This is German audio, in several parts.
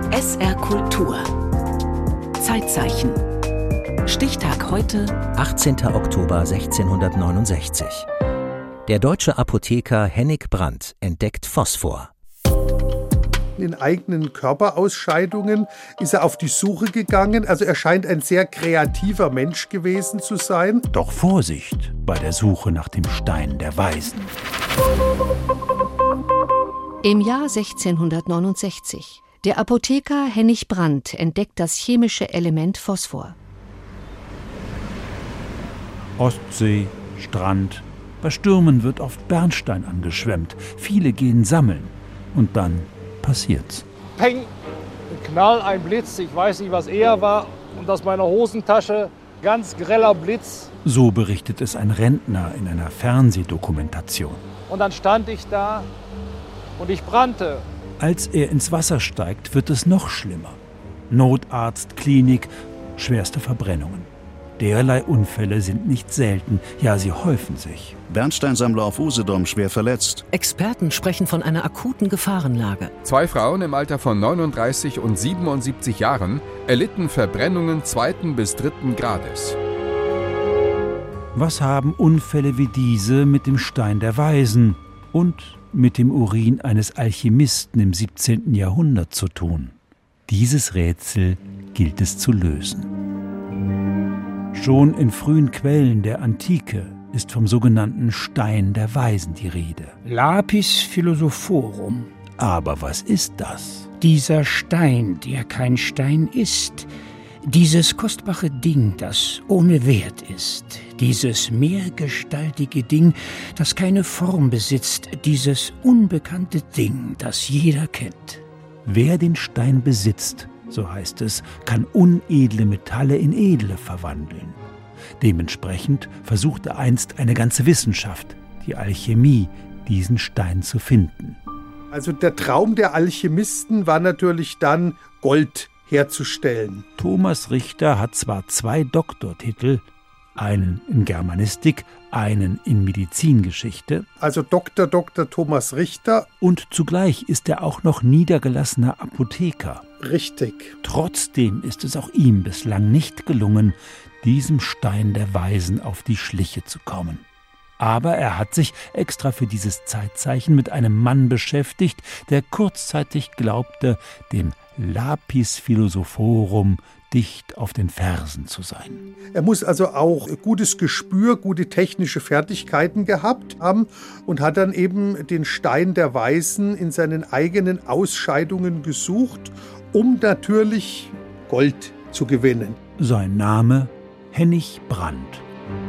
SR Kultur. Zeitzeichen. Stichtag heute, 18. Oktober 1669. Der deutsche Apotheker Hennig Brandt entdeckt Phosphor. In eigenen Körperausscheidungen ist er auf die Suche gegangen. Also er scheint ein sehr kreativer Mensch gewesen zu sein. Doch Vorsicht bei der Suche nach dem Stein der Weisen. Im Jahr 1669. Der Apotheker Hennig Brandt entdeckt das chemische Element Phosphor. Ostsee, Strand. Bei Stürmen wird oft Bernstein angeschwemmt. Viele gehen sammeln. Und dann passiert's. Peng! Ein Knall, ein Blitz. Ich weiß nicht, was eher war. Und aus meiner Hosentasche ganz greller Blitz. So berichtet es ein Rentner in einer Fernsehdokumentation. Und dann stand ich da und ich brannte. Als er ins Wasser steigt, wird es noch schlimmer. Notarzt, Klinik, schwerste Verbrennungen. Derlei Unfälle sind nicht selten, ja, sie häufen sich. Bernsteinsammler auf Usedom schwer verletzt. Experten sprechen von einer akuten Gefahrenlage. 2 Frauen im Alter von 39 und 77 Jahren erlitten Verbrennungen 2. bis 3. Grades. Was haben Unfälle wie diese mit dem Stein der Weisen und mit dem Urin eines Alchemisten im 17. Jahrhundert zu tun? Dieses Rätsel gilt es zu lösen. Schon in frühen Quellen der Antike ist vom sogenannten Stein der Weisen die Rede. Lapis philosophorum. Aber was ist das? Dieser Stein, der kein Stein ist. Dieses kostbare Ding, das ohne Wert ist. Dieses mehrgestaltige Ding, das keine Form besitzt. Dieses unbekannte Ding, das jeder kennt. Wer den Stein besitzt, so heißt es, kann unedle Metalle in edle verwandeln. Dementsprechend versuchte einst eine ganze Wissenschaft, die Alchemie, diesen Stein zu finden. Also der Traum der Alchemisten war natürlich dann, Gold herzustellen. Thomas Richter hat zwar 2 Doktortitel, einen in Germanistik, einen in Medizingeschichte. Also Dr. Thomas Richter. Und zugleich ist er auch noch niedergelassener Apotheker. Richtig. Trotzdem ist es auch ihm bislang nicht gelungen, diesem Stein der Weisen auf die Schliche zu kommen. Aber er hat sich extra für dieses Zeitzeichen mit einem Mann beschäftigt, der kurzzeitig glaubte, dem Lapis philosophorum dicht auf den Fersen zu sein. Er muss also auch gutes Gespür, gute technische Fertigkeiten gehabt haben und hat dann eben den Stein der Weisen in seinen eigenen Ausscheidungen gesucht, um natürlich Gold zu gewinnen. Sein Name Hennig Brandt.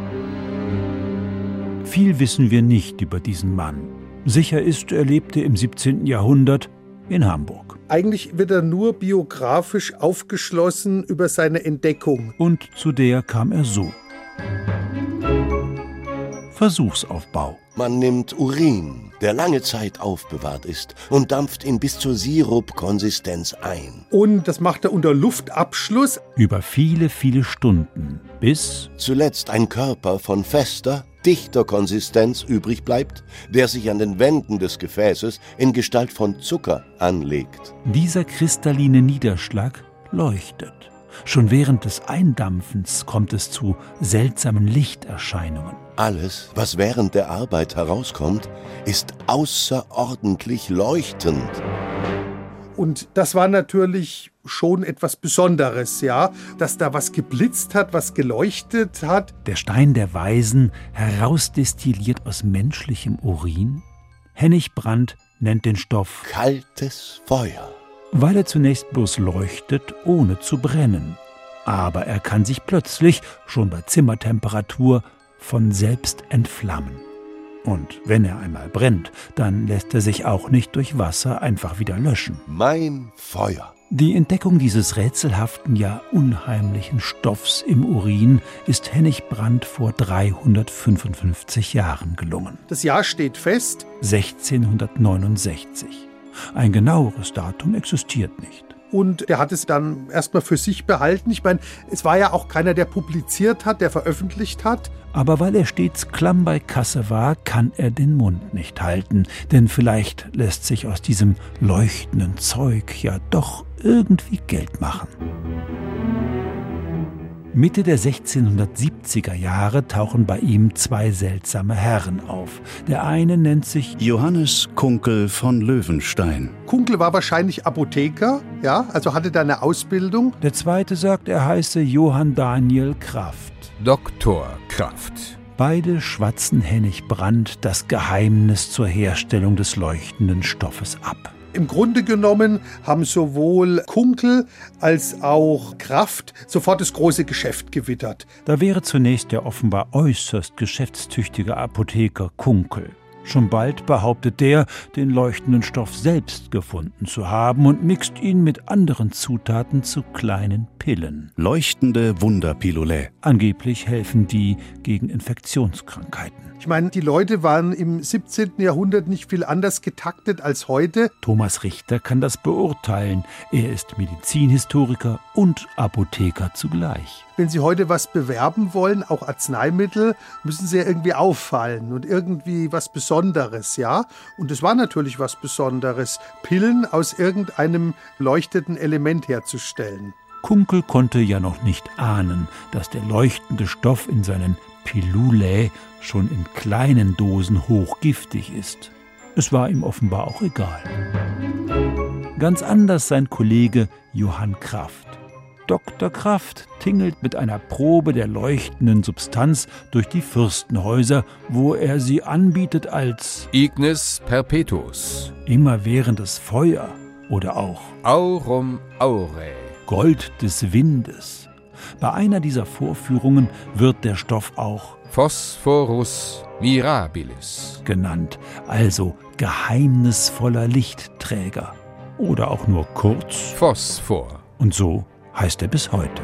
Viel wissen wir nicht über diesen Mann. Sicher ist, er lebte im 17. Jahrhundert in Hamburg. Eigentlich wird er nur biografisch aufgeschlossen über seine Entdeckung. Und zu der kam er so. Versuchsaufbau. Man nimmt Urin, der lange Zeit aufbewahrt ist, und dampft ihn bis zur Sirupkonsistenz ein. Und das macht er unter Luftabschluss. Über viele, viele Stunden, bis zuletzt ein Körper von fester, dichter Konsistenz übrig bleibt, der sich an den Wänden des Gefäßes in Gestalt von Zucker anlegt. Dieser kristalline Niederschlag leuchtet. Schon während des Eindampfens kommt es zu seltsamen Lichterscheinungen. Alles, was während der Arbeit herauskommt, ist außerordentlich leuchtend. Und das war natürlich schon etwas Besonderes, ja, dass da was geblitzt hat, was geleuchtet hat. Der Stein der Weisen, herausdestilliert aus menschlichem Urin? Hennig Brandt nennt den Stoff kaltes Feuer, weil er zunächst bloß leuchtet, ohne zu brennen. Aber er kann sich plötzlich, schon bei Zimmertemperatur, von selbst entflammen. Und wenn er einmal brennt, dann lässt er sich auch nicht durch Wasser einfach wieder löschen. Mein Feuer. Die Entdeckung dieses rätselhaften, ja unheimlichen Stoffs im Urin ist Hennig Brandt vor 355 Jahren gelungen. Das Jahr steht fest. 1669. Ein genaueres Datum existiert nicht. Und der hat es dann erstmal für sich behalten. Ich meine, es war ja auch keiner, der publiziert hat, der veröffentlicht hat. Aber weil er stets klamm bei Kasse war, kann er den Mund nicht halten. Denn vielleicht lässt sich aus diesem leuchtenden Zeug ja doch irgendwie Geld machen. Mitte der 1670er Jahre tauchen bei ihm zwei seltsame Herren auf. Der eine nennt sich Johannes Kunkel von Löwenstein. Kunkel war wahrscheinlich Apotheker, ja, also hatte da eine Ausbildung. Der zweite sagt, er heiße Johann Daniel Kraft. Dr. Kraft. Beide schwatzen Hennig Brandt das Geheimnis zur Herstellung des leuchtenden Stoffes ab. Im Grunde genommen haben sowohl Kunkel als auch Kraft sofort das große Geschäft gewittert. Da wäre zunächst der offenbar äußerst geschäftstüchtige Apotheker Kunkel. Schon bald behauptet der, den leuchtenden Stoff selbst gefunden zu haben und mixt ihn mit anderen Zutaten zu kleinen Pillen. Leuchtende Wunderpilule. Angeblich helfen die gegen Infektionskrankheiten. Ich meine, die Leute waren im 17. Jahrhundert nicht viel anders getaktet als heute. Thomas Richter kann das beurteilen. Er ist Medizinhistoriker und Apotheker zugleich. Wenn Sie heute was bewerben wollen, auch Arzneimittel, müssen sie ja irgendwie auffallen und irgendwie was Besonderes, ja? Und es war natürlich was Besonderes, Pillen aus irgendeinem leuchtenden Element herzustellen. Kunkel konnte ja noch nicht ahnen, dass der leuchtende Stoff in seinen Pilulae schon in kleinen Dosen hochgiftig ist. Es war ihm offenbar auch egal. Ganz anders sein Kollege Johann Kraft. Dr. Kraft tingelt mit einer Probe der leuchtenden Substanz durch die Fürstenhäuser, wo er sie anbietet als Ignis perpetuus, immerwährendes Feuer oder auch Aurum aurae, Gold des Windes. Bei einer dieser Vorführungen wird der Stoff auch Phosphorus mirabilis genannt, also geheimnisvoller Lichtträger oder auch nur kurz Phosphor. Und so heißt er bis heute.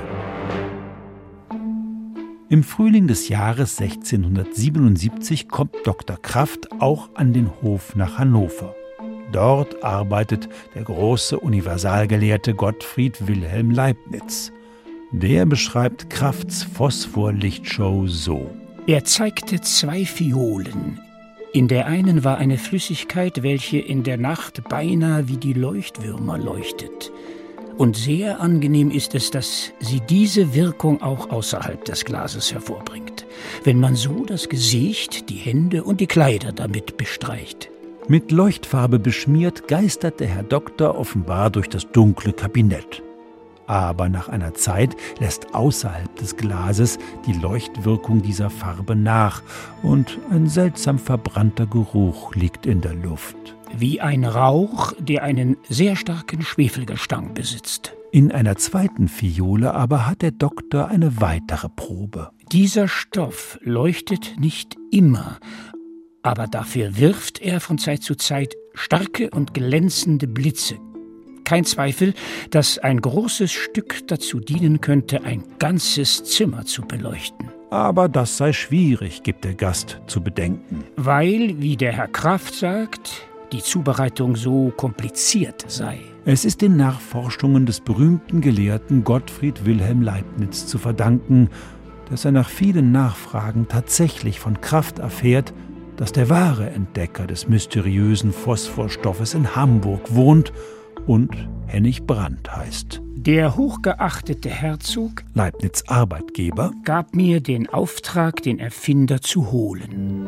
Im Frühling des Jahres 1677 kommt Dr. Kraft auch an den Hof nach Hannover. Dort arbeitet der große Universalgelehrte Gottfried Wilhelm Leibniz. Der beschreibt Krafts Phosphorlichtshow so. Er zeigte 2 Phiolen. In der einen war eine Flüssigkeit, welche in der Nacht beinahe wie die Leuchtwürmer leuchtet. Und sehr angenehm ist es, dass sie diese Wirkung auch außerhalb des Glases hervorbringt, wenn man so das Gesicht, die Hände und die Kleider damit bestreicht. Mit Leuchtfarbe beschmiert geistert der Herr Doktor offenbar durch das dunkle Kabinett. Aber nach einer Zeit lässt außerhalb des Glases die Leuchtwirkung dieser Farbe nach und ein seltsam verbrannter Geruch liegt in der Luft. Wie ein Rauch, der einen sehr starken Schwefelgestank besitzt. In einer zweiten Phiole aber hat der Doktor eine weitere Probe. Dieser Stoff leuchtet nicht immer, aber dafür wirft er von Zeit zu Zeit starke und glänzende Blitze. Kein Zweifel, dass ein großes Stück dazu dienen könnte, ein ganzes Zimmer zu beleuchten. Aber das sei schwierig, gibt der Gast zu bedenken. Weil, wie der Herr Kraft sagt, die Zubereitung so kompliziert sei. Es ist den Nachforschungen des berühmten Gelehrten Gottfried Wilhelm Leibniz zu verdanken, dass er nach vielen Nachfragen tatsächlich von Kraft erfährt, dass der wahre Entdecker des mysteriösen Phosphorstoffes in Hamburg wohnt und Hennig Brandt heißt. Der hochgeachtete Herzog, Leibniz Arbeitgeber, gab mir den Auftrag, den Erfinder zu holen.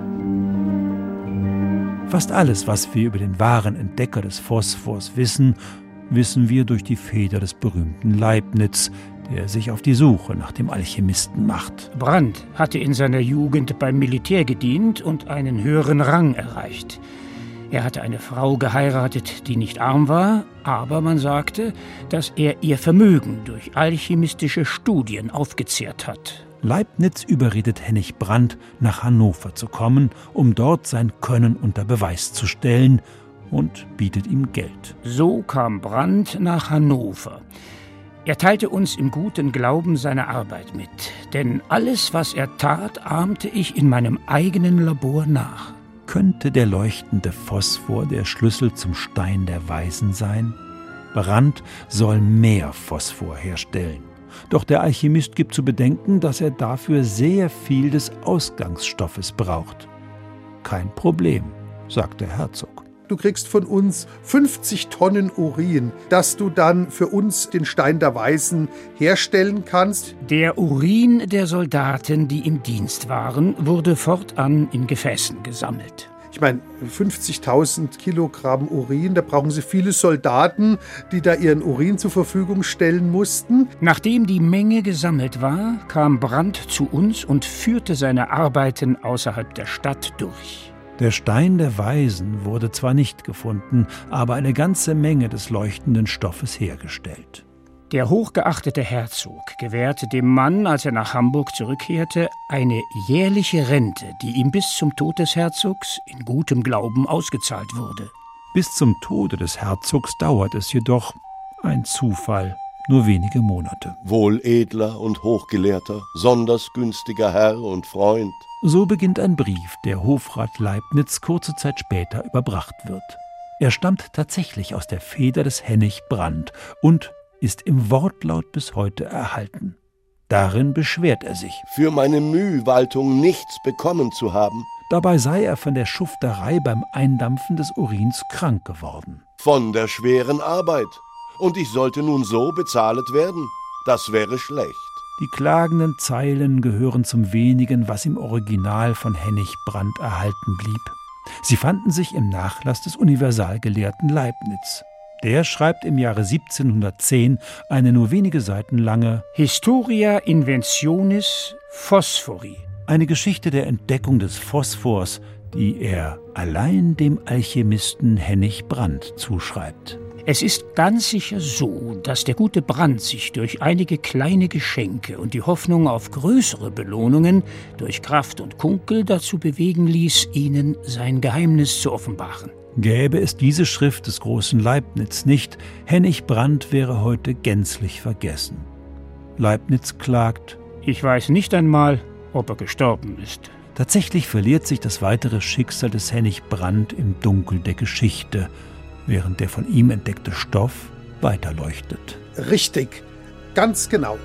Fast alles, was wir über den wahren Entdecker des Phosphors wissen, wissen wir durch die Feder des berühmten Leibniz, der sich auf die Suche nach dem Alchemisten macht. Brandt hatte in seiner Jugend beim Militär gedient und einen höheren Rang erreicht. Er hatte eine Frau geheiratet, die nicht arm war, aber man sagte, dass er ihr Vermögen durch alchemistische Studien aufgezehrt hat. Leibniz überredet Hennig Brandt, nach Hannover zu kommen, um dort sein Können unter Beweis zu stellen, und bietet ihm Geld. So kam Brandt nach Hannover. Er teilte uns im guten Glauben seine Arbeit mit, denn alles, was er tat, ahmte ich in meinem eigenen Labor nach. Könnte der leuchtende Phosphor der Schlüssel zum Stein der Weisen sein? Brandt soll mehr Phosphor herstellen. Doch der Alchemist gibt zu bedenken, dass er dafür sehr viel des Ausgangsstoffes braucht. Kein Problem, sagt der Herzog. Du kriegst von uns 50 Tonnen Urin, dass du dann für uns den Stein der Weisen herstellen kannst. Der Urin der Soldaten, die im Dienst waren, wurde fortan in Gefäßen gesammelt. Ich meine, 50.000 Kilogramm Urin, da brauchen sie viele Soldaten, die da ihren Urin zur Verfügung stellen mussten. Nachdem die Menge gesammelt war, kam Brandt zu uns und führte seine Arbeiten außerhalb der Stadt durch. Der Stein der Weisen wurde zwar nicht gefunden, aber eine ganze Menge des leuchtenden Stoffes hergestellt. Der hochgeachtete Herzog gewährte dem Mann, als er nach Hamburg zurückkehrte, eine jährliche Rente, die ihm bis zum Tod des Herzogs in gutem Glauben ausgezahlt wurde. Bis zum Tode des Herzogs dauert es jedoch, ein Zufall, nur wenige Monate. Wohledler und hochgelehrter, sonders günstiger Herr und Freund. So beginnt ein Brief, der Hofrat Leibniz kurze Zeit später überbracht wird. Er stammt tatsächlich aus der Feder des Hennig Brandt und ist im Wortlaut bis heute erhalten. Darin beschwert er sich, für meine Mühwaltung nichts bekommen zu haben. Dabei sei er von der Schufterei beim Eindampfen des Urins krank geworden. Von der schweren Arbeit. Und ich sollte nun so bezahlet werden. Das wäre schlecht. Die klagenden Zeilen gehören zum wenigen, was im Original von Hennig Brandt erhalten blieb. Sie fanden sich im Nachlass des Universalgelehrten Leibniz. Der schreibt im Jahre 1710 eine nur wenige Seiten lange Historia Inventionis Phosphori. Eine Geschichte der Entdeckung des Phosphors, die er allein dem Alchemisten Hennig Brandt zuschreibt. Es ist ganz sicher so, dass der gute Brandt sich durch einige kleine Geschenke und die Hoffnung auf größere Belohnungen durch Kraft und Kunkel dazu bewegen ließ, ihnen sein Geheimnis zu offenbaren. Gäbe es diese Schrift des großen Leibniz nicht, Hennig Brandt wäre heute gänzlich vergessen. Leibniz klagt: Ich weiß nicht einmal, ob er gestorben ist. Tatsächlich verliert sich das weitere Schicksal des Hennig Brandt im Dunkel der Geschichte, während der von ihm entdeckte Stoff weiterleuchtet. Richtig, ganz genau.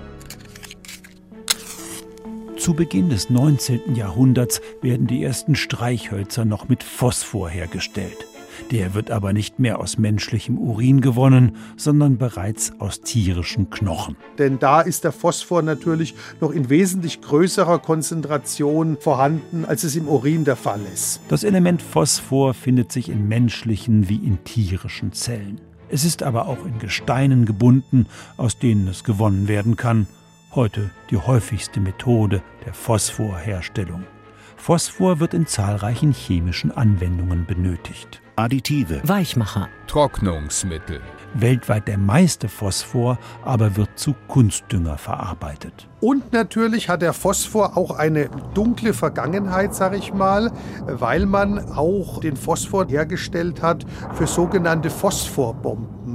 Zu Beginn des 19. Jahrhunderts werden die ersten Streichhölzer noch mit Phosphor hergestellt. Der wird aber nicht mehr aus menschlichem Urin gewonnen, sondern bereits aus tierischen Knochen. Denn da ist der Phosphor natürlich noch in wesentlich größerer Konzentration vorhanden, als es im Urin der Fall ist. Das Element Phosphor findet sich in menschlichen wie in tierischen Zellen. Es ist aber auch in Gesteinen gebunden, aus denen es gewonnen werden kann. Heute die häufigste Methode der Phosphorherstellung. Phosphor wird in zahlreichen chemischen Anwendungen benötigt. Additive, Weichmacher, Trocknungsmittel. Weltweit der meiste Phosphor aber wird zu Kunstdünger verarbeitet. Und natürlich hat der Phosphor auch eine dunkle Vergangenheit, sage ich mal, weil man auch den Phosphor hergestellt hat für sogenannte Phosphorbomben.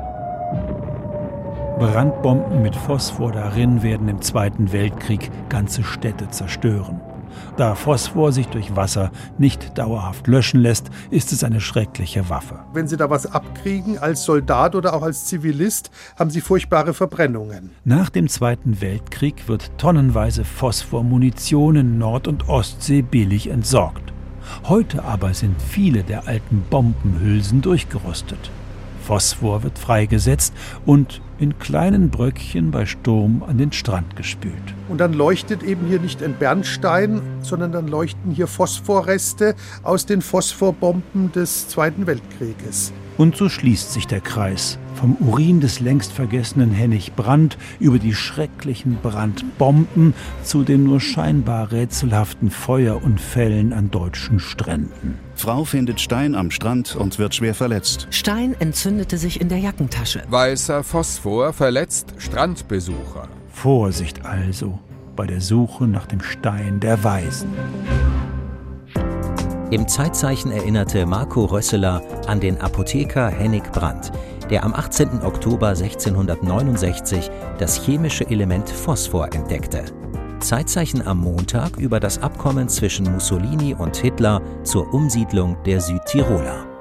Brandbomben mit Phosphor darin werden im Zweiten Weltkrieg ganze Städte zerstören. Da Phosphor sich durch Wasser nicht dauerhaft löschen lässt, ist es eine schreckliche Waffe. Wenn Sie da was abkriegen, als Soldat oder auch als Zivilist, haben Sie furchtbare Verbrennungen. Nach dem Zweiten Weltkrieg wird tonnenweise Phosphormunition in Nord- und Ostsee billig entsorgt. Heute aber sind viele der alten Bombenhülsen durchgerostet. Phosphor wird freigesetzt und in kleinen Bröckchen bei Sturm an den Strand gespült. Und dann leuchtet eben hier nicht ein Bernstein, sondern dann leuchten hier Phosphorreste aus den Phosphorbomben des Zweiten Weltkrieges. Und so schließt sich der Kreis. Vom Urin des längst vergessenen Hennig Brandt über die schrecklichen Brandbomben zu den nur scheinbar rätselhaften Feuerunfällen an deutschen Stränden. Frau findet Stein am Strand und wird schwer verletzt. Stein entzündete sich in der Jackentasche. Weißer Phosphor verletzt Strandbesucher. Vorsicht also bei der Suche nach dem Stein der Weisen. Im Zeitzeichen erinnerte Marco Rösseler an den Apotheker Hennig Brandt, der am 18. Oktober 1669 das chemische Element Phosphor entdeckte. Zeitzeichen am Montag über das Abkommen zwischen Mussolini und Hitler zur Umsiedlung der Südtiroler.